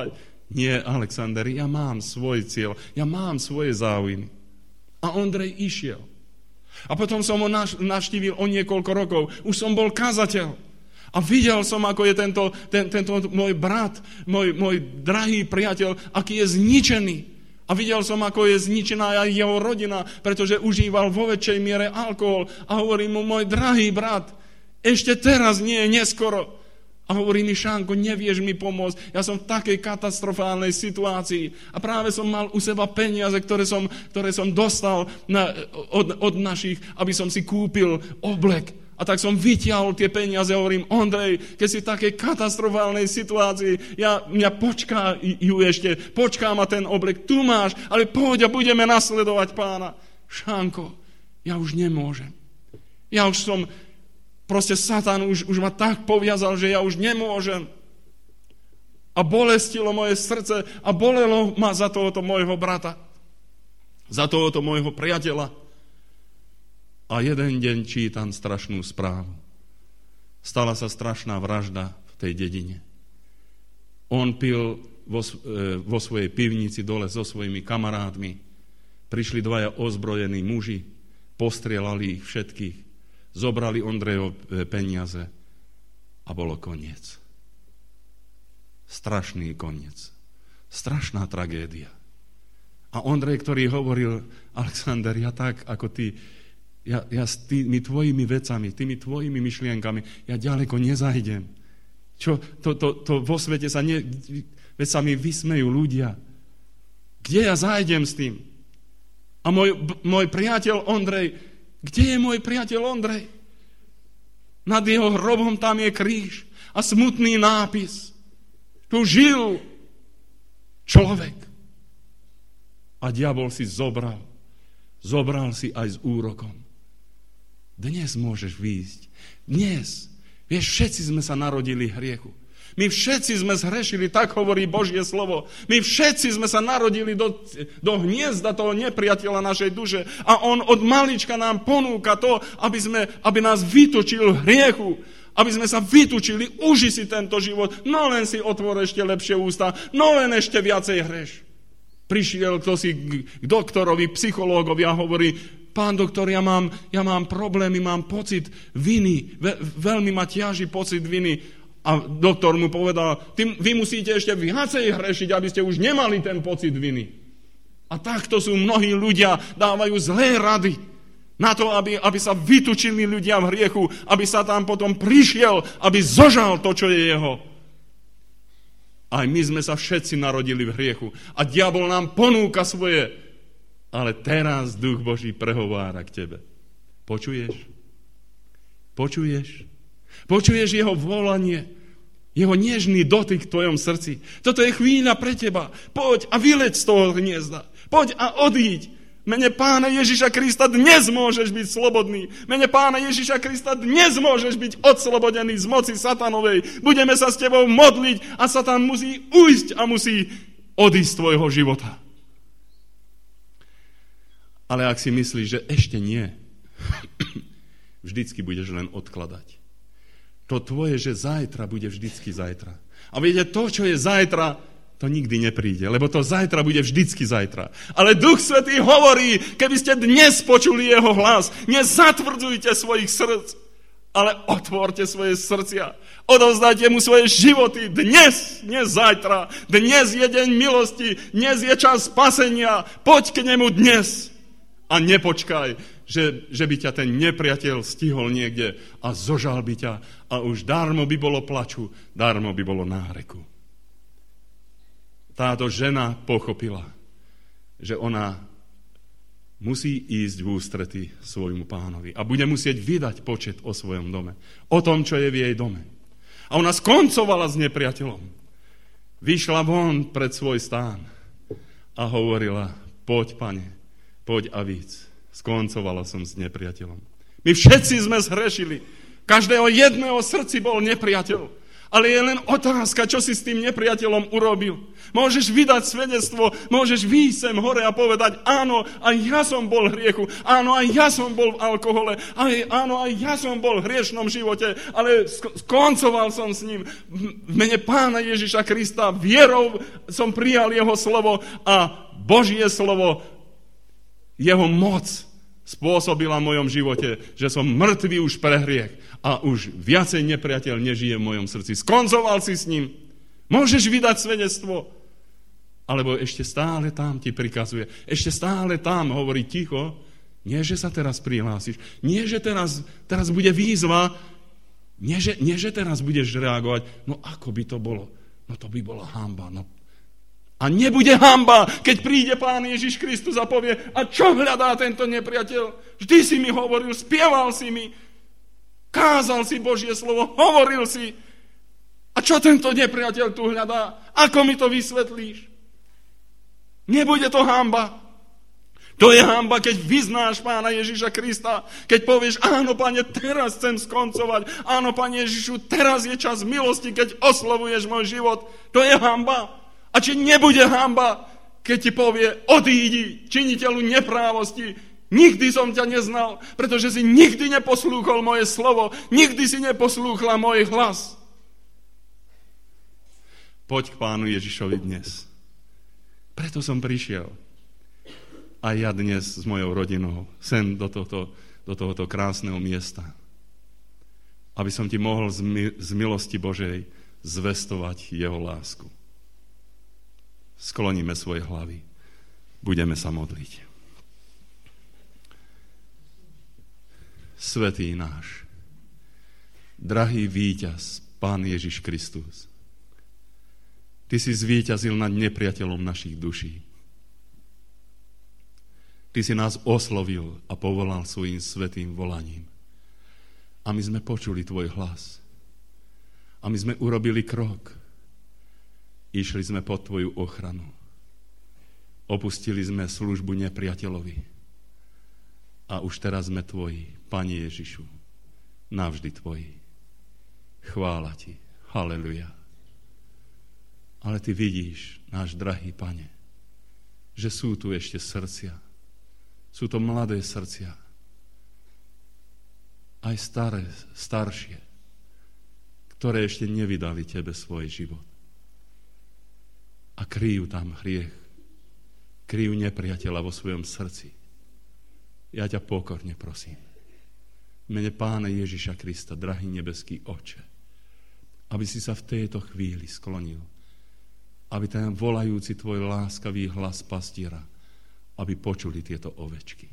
Nie, Alexander, ja mám svoj cieľ, ja mám svoje záujmy. A Ondrej išiel. A potom som ho navštívil o niekoľko rokov. Už som bol kazateľ. A videl som, ako je tento môj brat, môj drahý priateľ, aký je zničený. A videl som, ako je zničená aj jeho rodina, pretože užíval vo väčšej miere alkohol. A hovorí mu, môj drahý brat, ešte teraz nie je neskoro. A hovorí mi, Šánko, nevieš mi pomôcť. Ja som v takej katastrofálnej situácii. A práve som mal u seba peniaze, ktoré som dostal od našich, aby som si kúpil oblek. A tak som vytiahol tie peniaze a hovorím, Ondrej, keď si v takej katastrofálnej situácii, mňa počká ma ten oblek, tu máš, ale poď a budeme nasledovať Pána. Šánko, ja už nemôžem. Ja už som, proste Satan už ma tak poviazal, že ja už nemôžem. A bolestilo moje srdce a bolelo ma za tohoto môjho brata, za tohoto môjho priateľa. A jeden deň čítam strašnú správu. Stala sa strašná vražda v tej dedine. On pil vo svojej pivnici dole so svojimi kamarátmi. Prišli dvaja ozbrojení muži, postrieľali ich všetkých, zobrali Ondrejov peniaze a bolo koniec. Strašný koniec. Strašná tragédia. A Ondrej, ktorý hovoril, Alexander, ja tak ako ty, ja s tými tvojimi vecami, tými tvojimi myšlienkami, ja ďaleko nezajdem. Čo, to vo svete veď sa mi vysmejú ľudia. Kde ja zajdem s tým? A môj priateľ Ondrej, kde je môj priateľ Ondrej? Nad jeho hrobom tam je kríž a smutný nápis. Tu žil človek. A diabol si zobral si aj s úrokom. Dnes môžeš výjsť. Dnes. Vieš, všetci sme sa narodili hriechu. My všetci sme zhrešili, tak hovorí Božie slovo. My všetci sme sa narodili do hniezda toho nepriateľa našej duše. A on od malička nám ponúka to, aby nás vytočil hriechu. Aby sme sa vytučili, uži si tento život, no len si otvor ešte lepšie ústa, no len ešte viacej hreš. Prišiel kto si k doktorovi, psychológovi a hovorí, pán doktor, ja mám problémy, mám pocit viny, veľmi ma ťaží pocit viny. A doktor mu povedal, vy musíte ešte viacej hrešiť, aby ste už nemali ten pocit viny. A takto sú mnohí ľudia, dávajú zlé rady na to, aby sa vytučili ľudia v hriechu, aby sa tam potom prišiel, aby zožal to, čo je jeho. Aj my sme sa všetci narodili v hriechu. A diabol nám ponúka svoje. Ale teraz Duch Boží prehovára k tebe. Počuješ? Počuješ? Počuješ jeho volanie? Jeho nežný dotyk v tvojom srdci? Toto je chvíľa pre teba. Poď a vyleď z toho hniezda. Poď a odíď. Mene Pána Ježiša Krista dnes môžeš byť slobodný. Mene Pána Ježiša Krista dnes môžeš byť odslobodený z moci satanovej. Budeme sa s tebou modliť a Satan musí ujsť a musí odísť z tvojho života. Ale ak si myslíš, že ešte nie, vždycky budeš len odkladať. To tvoje, že zajtra bude vždycky zajtra. A viete, to, čo je zajtra, to nikdy nepríde, lebo to zajtra bude vždycky zajtra. Ale Duch Svätý hovorí, keby ste dnes počuli jeho hlas, nezatvrdzujte svojich srdc, ale otvorte svoje srdcia. Odovzdajte mu svoje životy dnes, nie zajtra. Dnes je deň milosti, dnes je čas spasenia. Poď k nemu dnes a nepočkaj, že by ťa ten nepriateľ stihol niekde a zožal by ťa a už darmo by bolo plaču, darmo by bolo náreku. Táto žena pochopila, že ona musí ísť v ústrety svojmu pánovi a bude musieť vydať počet o svojom dome, o tom, čo je v jej dome. A ona skoncovala s nepriateľom. Vyšla von pred svoj stán a hovorila, poď, pane, poď a víc. Skoncovala som s nepriateľom. My všetci sme zhrešili. Každého jedného srdci bol nepriateľ. Ale je len otázka, čo si s tým nepriateľom urobil. Môžeš vydať svedectvo, môžeš výjsť sem hore a povedať, áno, aj ja som bol v hriechu, áno, aj ja som bol v alkohole, áno, aj ja som bol v hriešnom živote, ale skoncoval som s ním. V mene Pána Ježiša Krista vierou som prijal jeho slovo a Božie slovo, jeho moc spôsobila v mojom živote, že som mŕtvý už pre hriech a už viacej nepriateľ nežije v mojom srdci. Skoncoval si s ním. Môžeš vydať svedectvo. Alebo ešte stále tam ti prikazuje. Ešte stále tam hovorí ticho. Nie, že sa teraz prihlásiš. Nie, že teraz bude výzva. Nie, že teraz budeš reagovať. No ako by to bolo? No to by bola hanba. No. A nebude hanba, keď príde Pán Ježiš Kristus a povie, a čo hľadá tento nepriateľ? Vždy si mi hovoril, spieval si mi, kázal si Božie slovo, hovoril si. A čo tento nepriateľ tu hľadá? Ako mi to vysvetlíš? Nebude to hanba. To je hanba, keď vyznáš Pána Ježiša Krista, keď povieš, áno, Pane, teraz chcem skoncovať, áno, Pane Ježišu, teraz je čas milosti, keď oslavuješ môj život. To je hanba. A či nebude hanba, keď ti povie, odídi, činiteľu neprávosti, nikdy som ťa neznal, pretože si nikdy neposlúchol moje slovo, nikdy si neposlúchla môj hlas. Poď k Pánu Ježišovi dnes. Preto som prišiel. A ja dnes s mojou rodinou sem do tohoto krásneho miesta. Aby som ti mohol z milosti Božej zvestovať jeho lásku. Skloníme svoje hlavy. Budeme sa modliť. Svätý náš, drahý víťaz, Pán Ježiš Kristus, Ty si zvíťazil nad nepriateľom našich duší. Ty si nás oslovil a povolal svojím svätým volaním. A my sme počuli tvoj hlas. A my sme urobili krok. Išli sme pod tvoju ochranu. Opustili sme službu nepriateľovi. A už teraz sme tvoji, Pane Ježišu, navždy tvoji. Chvála ti, haleluja. Ale ty vidíš, náš drahý Pane, že sú tu ešte srdcia. Sú to mladé srdcia. Aj staršie, ktoré ešte nevydali tebe svoj život. A kryjú tam hriech. Kryjú nepriateľa vo svojom srdci. Ja ťa pokorne prosím. V mene Pána Ježiša Krista, drahý nebeský Oče, aby si sa v tejto chvíli sklonil. Aby ten volajúci tvoj láskavý hlas pastiera, aby počuli tieto ovečky.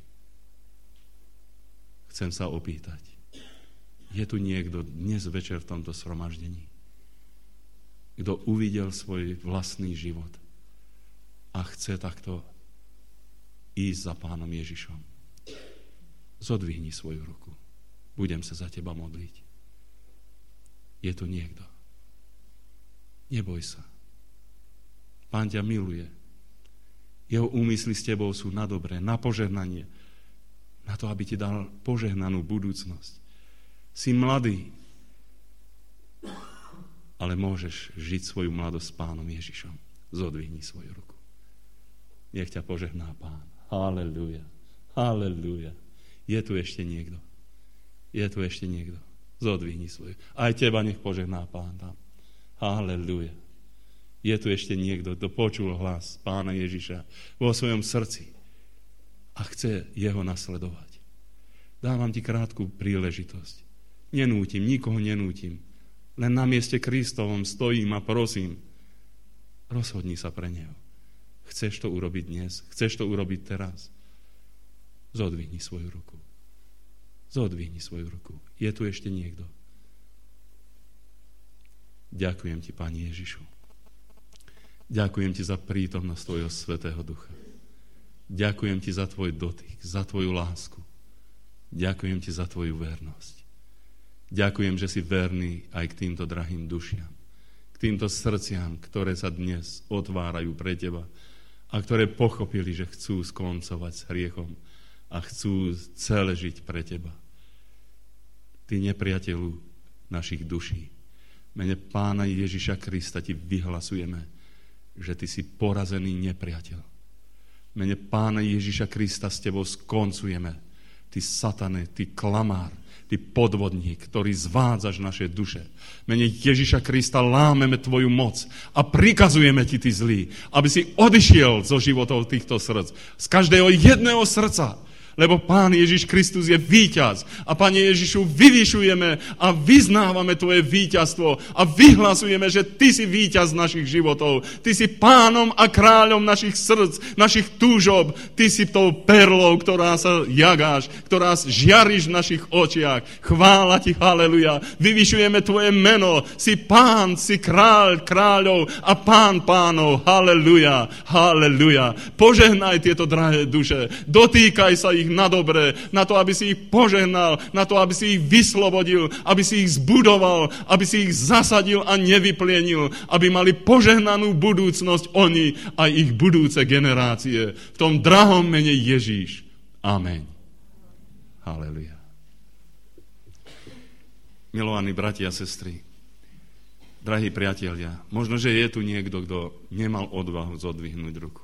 Chcem sa opýtať, je tu niekto dnes večer v tomto zhromaždení, kto uvidel svoj vlastný život a chce takto ísť za Pánom Ježišom. Zodvihni svoju ruku. Budem sa za teba modliť. Je tu niekto. Neboj sa. Pán ťa miluje. Jeho úmysly s tebou sú na dobré, na požehnanie, na to, aby ti dal požehnanú budúcnosť. Si mladý, ale môžeš žiť svoju mladosť s Pánom Ježišom. Zodvihni svoju ruku. Nech ťa požehná Pán. Halelúja. Halelúja. Je tu ešte niekto. Je tu ešte niekto. Zodvihni svoju. Aj teba nech požehná Pán tam. Halelúja. Je tu ešte niekto, kto počul hlas Pána Ježiša vo svojom srdci a chce jeho nasledovať. Dávam ti krátku príležitosť. Nenútim, nikoho nenútim. Len na mieste Kristovom stojím a prosím, rozhodni sa pre neho. Chceš to urobiť dnes? Chceš to urobiť teraz? Zodvihni svoju ruku. Zodvihni svoju ruku. Je tu ešte niekto? Ďakujem ti, Pane Ježišu. Ďakujem ti za prítomnosť tvojho Svätého Ducha. Ďakujem ti za tvoj dotyk, za tvoju lásku. Ďakujem ti za tvoju vernosť. Ďakujem, že si verný aj k týmto drahým dušiam, k týmto srdciam, ktoré sa dnes otvárajú pre teba a ktoré pochopili, že chcú skoncovať s hriechom a chcú celé žiť pre teba. Ty nepriateľu našich duší, Mene Pána Ježiša Krista ti vyhlasujeme, že ty si porazený nepriateľ. Mene Pána Ježiša Krista s tebou skoncujeme. Ty satane, ty klamár, ty podvodník, ktorý zvádzaš naše duše. Mene Ježiša Krista lámeme tvoju moc a prikazujeme ti, ty zlý, aby si odišiel zo životov týchto srdc. Z každého jedného srdca. Lebo Pán Ježiš Kristus je víťaz. A Pane Ježišu, vyvyšujeme a vyznávame tvoje víťazstvo a vyhlasujeme, že ty si víťaz našich životov. Ty si pánom a kráľom našich srdc, našich túžob. Ty si tou perlou, ktorá sa jagáš, ktorá žiariš v našich očiach. Chvála ti, haleluja. Vyvyšujeme tvoje meno. Si pán, si kráľ kráľov a pán pánov. Haleluja, haleluja. Požehnaj tieto drahé duše. Dotýkaj sa ich na dobre, na to, aby si ich požehnal, na to, aby si ich vyslobodil, aby si ich zbudoval, aby si ich zasadil a nevyplienil, aby mali požehnanú budúcnosť oni a ich budúce generácie. V tom drahom mene Ježíš. Amen. Halleluja. Milovaní bratia a sestry, drahí priatelia, možno, že je tu niekto, kto nemal odvahu zodvihnúť ruku.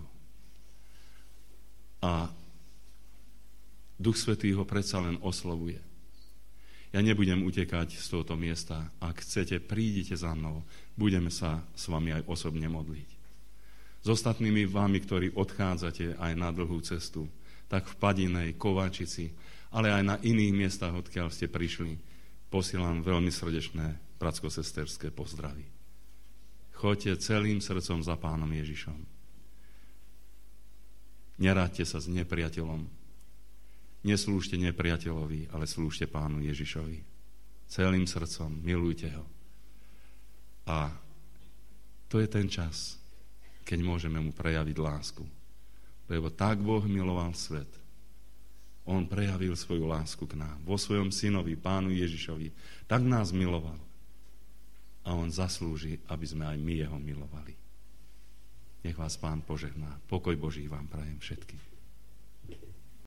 A Duch Svätý ho predsa len oslovuje. Ja nebudem utekať z tohto miesta. Ak chcete, prídite za mnou. Budeme sa s vami aj osobne modliť. S ostatnými vami, ktorí odchádzate aj na dlhú cestu, tak v Padinej, Kováčici, ale aj na iných miestach, odkiaľ ste prišli, posielam veľmi srdečné bratsko-sesterské pozdravy. Choďte celým srdcom za Pánom Ježišom. Neráďte sa s nepriateľom. Neslúžte nepriateľovi, ale slúžte Pánu Ježišovi. Celým srdcom milujte ho. A to je ten čas, keď môžeme mu prejaviť lásku. Lebo tak Boh miloval svet. On prejavil svoju lásku k nám. Vo svojom synovi, Pánu Ježišovi. Tak nás miloval. A on zaslúži, aby sme aj my jeho milovali. Nech vás Pán požehná. Pokoj Boží vám prajem všetkým.